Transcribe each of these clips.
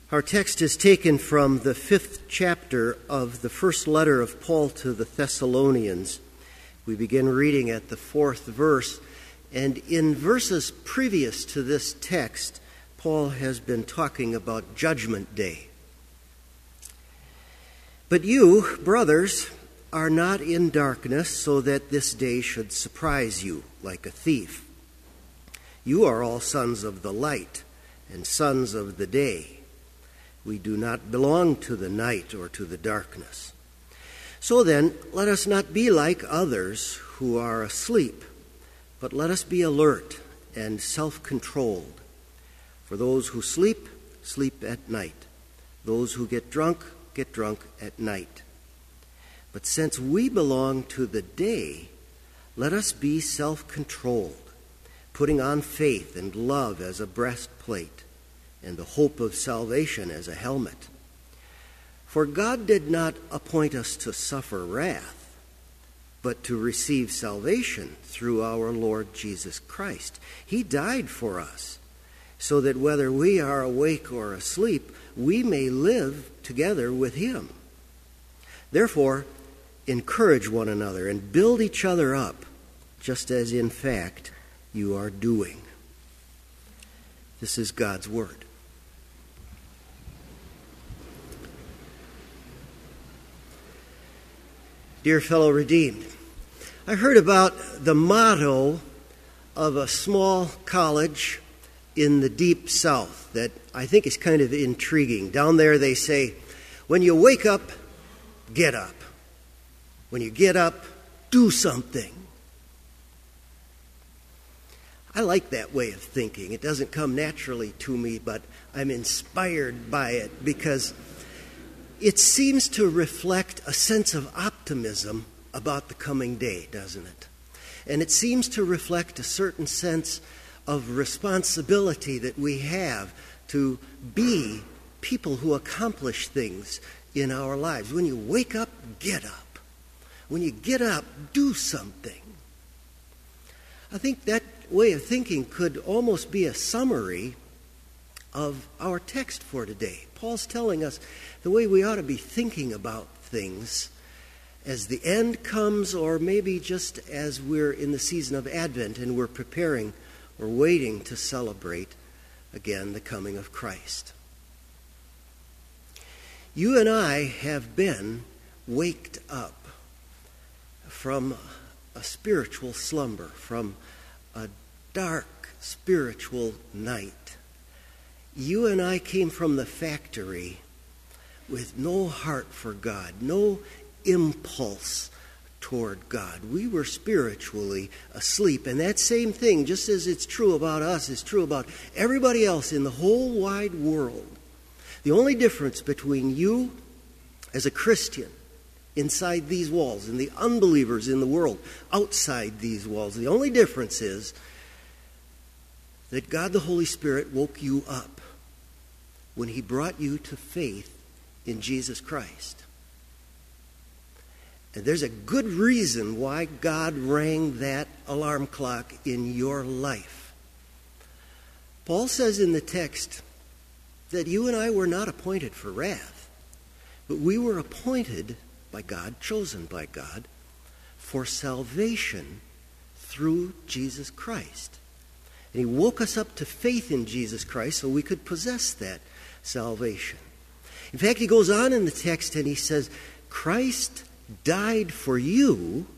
Our text is taken from the 5th chapter of the first letter of Paul to the Thessalonians. We begin reading at the 4th verse, and in verses previous to this text, Paul has been talking about Judgment Day. But you, brothers, are not in darkness so that this day should surprise you like a thief. You are all sons of the light and sons of the day. We do not belong to the night or to the darkness. So then, let us not be like others who are asleep, but let us be alert and self-controlled. For those who sleep, sleep at night. Those who get drunk at night. But since we belong to the day, let us be self-controlled, putting on faith and love as a breastplate, and the hope of salvation as a helmet. For God did not appoint us to suffer wrath, but to receive salvation through our Lord Jesus Christ. He died for us, so that whether we are awake or asleep, we may live together with him. Therefore, encourage one another and build each other up, just as in fact you are doing. This is God's word. Dear fellow redeemed, I heard about the motto of a small college in the deep south that I think is kind of intriguing. Down there they say, when you wake up, get up. When you get up, do something. I like that way of thinking. It doesn't come naturally to me, but I'm inspired by it because it seems to reflect a sense of optimism about the coming day, doesn't it? And it seems to reflect a certain sense of responsibility that we have to be people who accomplish things in our lives. When you wake up, get up. When you get up, do something. I think that way of thinking could almost be a summary of our text for today. Paul's telling us the way we ought to be thinking about things as the end comes, or maybe just as we're in the season of Advent and we're preparing or waiting to celebrate again the coming of Christ. You and I have been waked up from a spiritual slumber, from a dark spiritual night. You and I came from the factory with no heart for God, no impulse toward God. We were spiritually asleep. And that same thing, just as it's true about us, is true about everybody else in the whole wide world. The only difference between you as a Christian inside these walls and the unbelievers in the world outside these walls, the only difference is that God the Holy Spirit woke you up when he brought you to faith in Jesus Christ. And there's a good reason why God rang that alarm clock in your life. Paul says in the text that you and I were not appointed for wrath, but we were appointed by God, chosen by God, for salvation through Jesus Christ. And he woke us up to faith in Jesus Christ so we could possess that salvation. In fact, he goes on in the text and he says, Christ died for you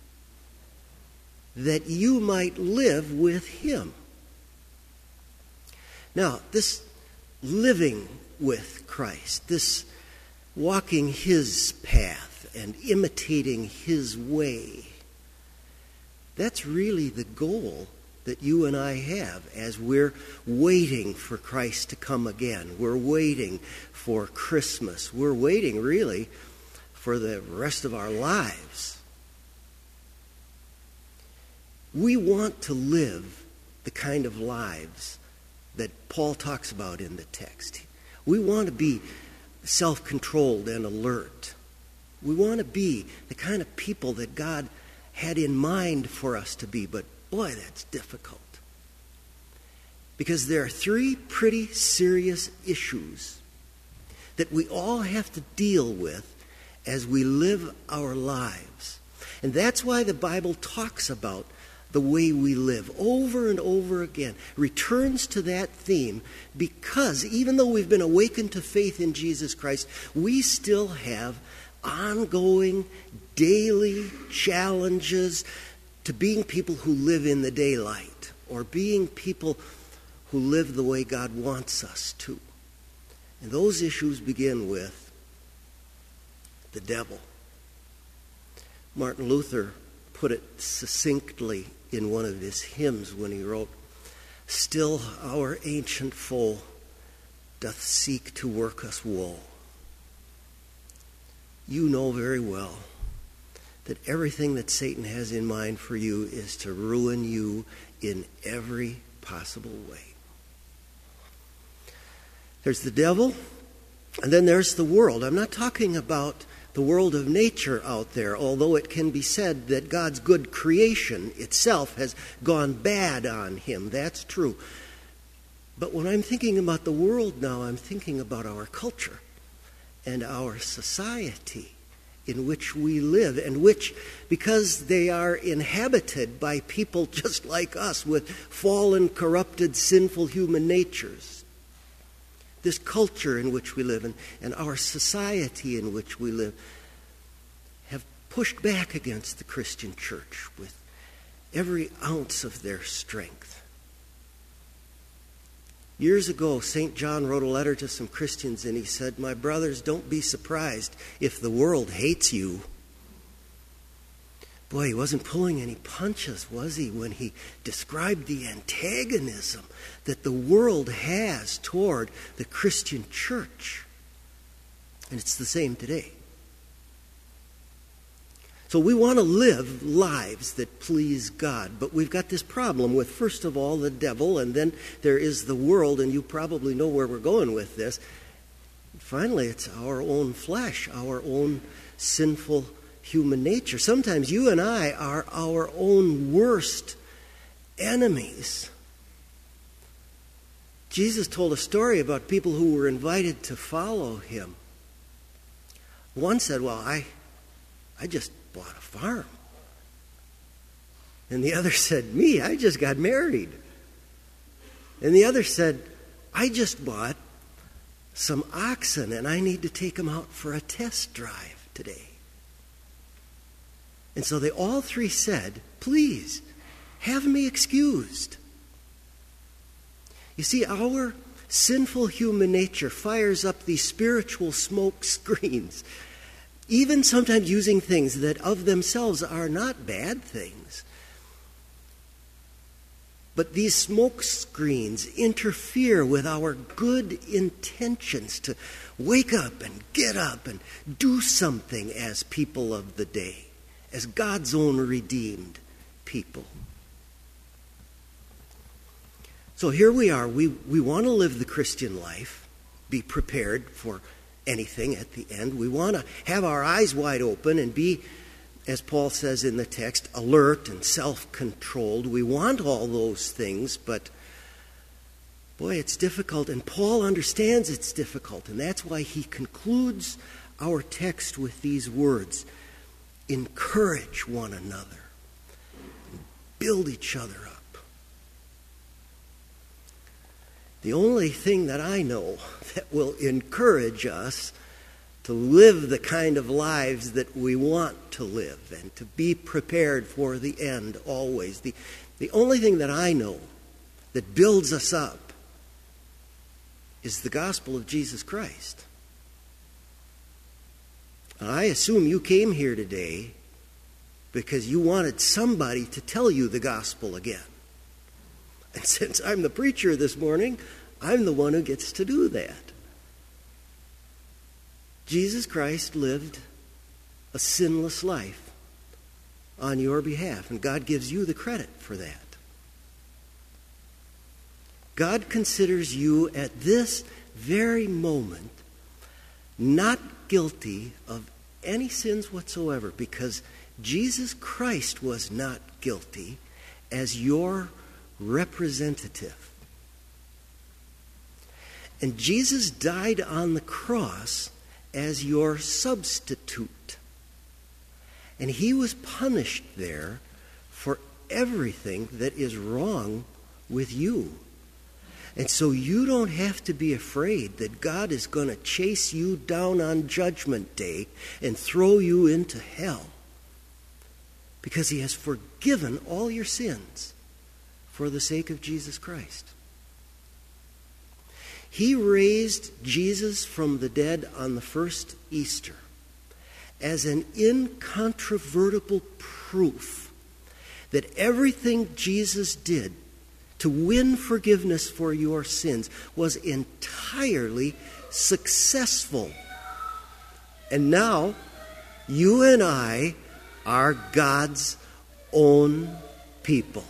that you might live with him. Now, this living with Christ, this walking his path and imitating his way, that's really the goal that you and I have as we're waiting for Christ to come again. We're waiting for Christmas. We're waiting, really, for the rest of our lives. We want to live the kind of lives that Paul talks about in the text. We want to be self-controlled and alert. We want to be the kind of people that God had in mind for us to be, but boy, that's difficult. Because there are three pretty serious issues that we all have to deal with as we live our lives. And that's why the Bible talks about the way we live over and over again, returns to that theme, because even though we've been awakened to faith in Jesus Christ, we still have ongoing, daily challenges to being people who live in the daylight, or being people who live the way God wants us to. And those issues begin with the devil. Martin Luther put it succinctly in one of his hymns when he wrote, "Still our ancient foe doth seek to work us woe." You know very well that everything that Satan has in mind for you is to ruin you in every possible way. There's the devil, and then there's the world. I'm not talking about the world of nature out there, although it can be said that God's good creation itself has gone bad on him. That's true. But when I'm thinking about the world now, I'm thinking about our culture and our society in which we live, and which, because they are inhabited by people just like us with fallen, corrupted, sinful human natures, this culture in which we live and our society in which we live have pushed back against the Christian church with every ounce of their strength. Years ago, St. John wrote a letter to some Christians, and he said, "My brothers, don't be surprised if the world hates you." Boy, he wasn't pulling any punches, was he, when he described the antagonism that the world has toward the Christian church. And it's the same today. So we want to live lives that please God, but we've got this problem with, first of all, the devil, and then there is the world, and you probably know where we're going with this. Finally, it's our own flesh, our own sinful human nature. Sometimes you and I are our own worst enemies. Jesus told a story about people who were invited to follow him. One said, "Well, I just bought a farm." And the other said, "Me, I just got married." And the other said, "I just bought some oxen and I need to take them out for a test drive today." And so they all three said, "Please, have me excused." You see, our sinful human nature fires up these spiritual smoke screens, even sometimes using things that of themselves are not bad things. But these smoke screens interfere with our good intentions to wake up and get up and do something as people of the day, as God's own redeemed people. So here we are. We want to live the Christian life, be prepared for anything at the end. We want to have our eyes wide open and be, as Paul says in the text, alert and self-controlled. We want all those things, but boy, it's difficult. And Paul understands it's difficult, and that's why he concludes our text with these words: encourage one another, build each other up. The only thing that I know that will encourage us to live the kind of lives that we want to live and to be prepared for the end always, the only thing that I know that builds us up is the gospel of Jesus Christ. I assume you came here today because you wanted somebody to tell you the gospel again. And since I'm the preacher this morning, I'm the one who gets to do that. Jesus Christ lived a sinless life on your behalf, and God gives you the credit for that. God considers you at this very moment not guilty of any sins whatsoever, because Jesus Christ was not guilty as your representative. And Jesus died on the cross as your substitute. And he was punished there for everything that is wrong with you. And so you don't have to be afraid that God is going to chase you down on Judgment Day and throw you into hell, because he has forgiven all your sins for the sake of Jesus Christ. He raised Jesus from the dead on the first Easter as an incontrovertible proof that everything Jesus did to win forgiveness for your sins was entirely successful. And now, you and I are God's own people.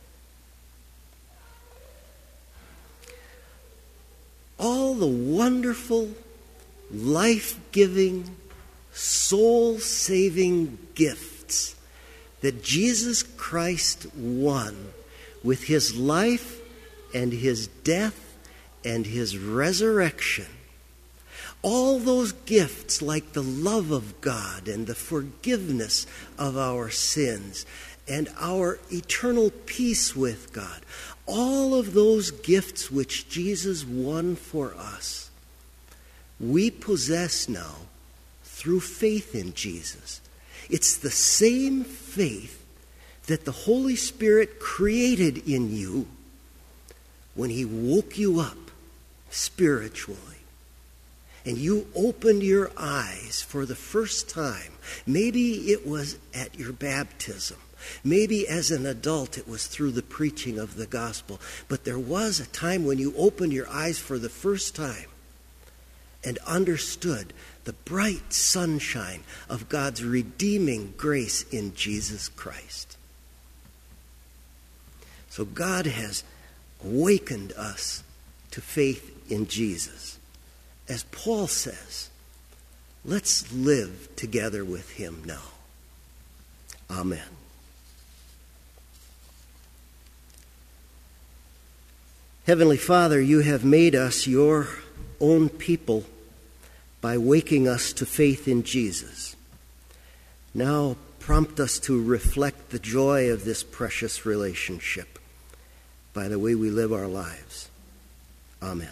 All the wonderful, life-giving, soul-saving gifts that Jesus Christ won with his life and his death and his resurrection, all those gifts like the love of God and the forgiveness of our sins and our eternal peace with God, all of those gifts which Jesus won for us, we possess now through faith in Jesus. It's the same faith that the Holy Spirit created in you when he woke you up spiritually. And you opened your eyes for the first time. Maybe it was at your baptism. Maybe as an adult it was through the preaching of the gospel. But there was a time when you opened your eyes for the first time and understood the bright sunshine of God's redeeming grace in Jesus Christ. So God has awakened us to faith in Jesus. As Paul says, let's live together with him now. Amen. Heavenly Father, you have made us your own people by waking us to faith in Jesus. Now prompt us to reflect the joy of this precious relationship by the way we live our lives. Amen.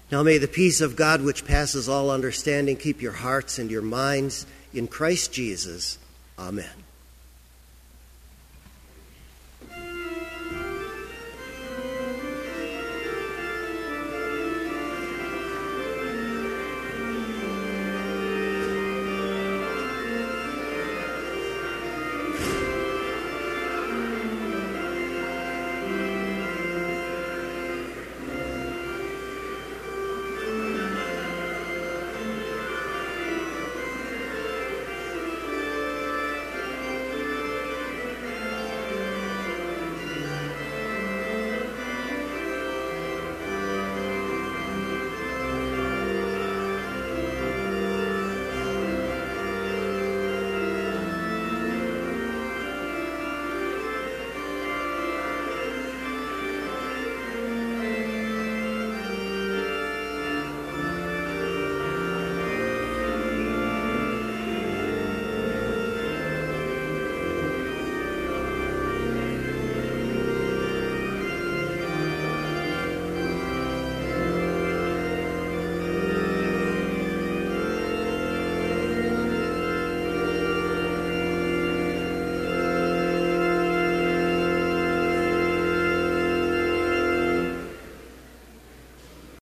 Now may the peace of God, which passes all understanding, keep your hearts and your minds in Christ Jesus. Amen.